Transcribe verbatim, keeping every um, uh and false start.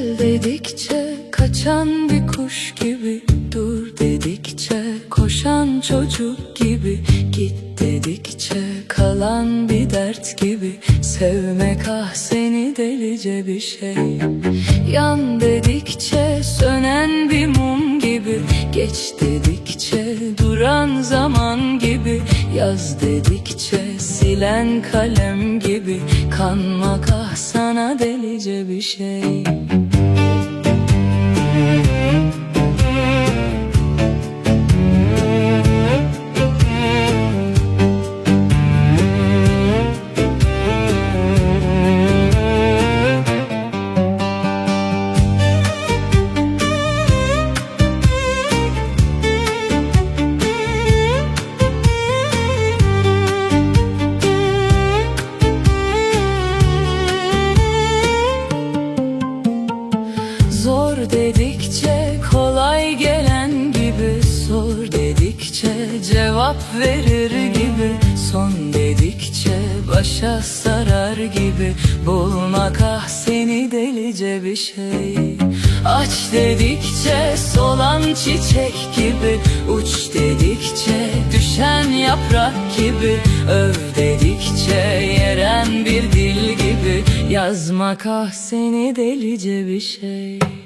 Gel dedikçe kaçan bir kuş gibi, dur dedikçe koşan çocuk gibi, git dedikçe kalan bir dert gibi. Sevmek ah seni delice bir şey. Yan dedikçe sönen bir mum gibi, geç dedikçe duran zaman gibi, yaz dedikçe silen kalem gibi. Kanmak ah sana delice bir şey. Zor dedikçe kolay gelen gibi, sor dedikçe cevap verir gibi, son dedikçe başa sarar gibi. Bulmak ah seni delice bir şey. Aç dedikçe solan çiçek gibi, uç dedikçe düşen yaprak gibi, öv dedikçe yeren bir dil gibi. Yazmak ah seni delice bir şey.